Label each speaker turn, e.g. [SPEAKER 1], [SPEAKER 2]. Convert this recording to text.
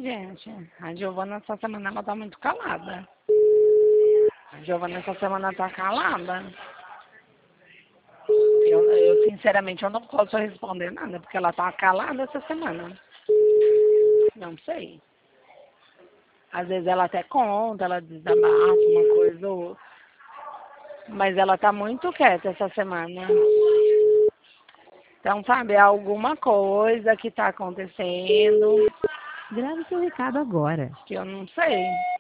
[SPEAKER 1] gente. A Giovana essa semana ela tá muito calada. A Giovana essa semana tá calada. Eu sinceramente eu não posso responder nada, porque ela tá calada essa semana. Não sei. Às vezes ela até conta, ela desabafa uma coisa ou outra. Mas ela tá muito quieta essa semana. Então, sabe, é alguma coisa que tá acontecendo
[SPEAKER 2] Grave seu recado agora.
[SPEAKER 1] que eu não sei.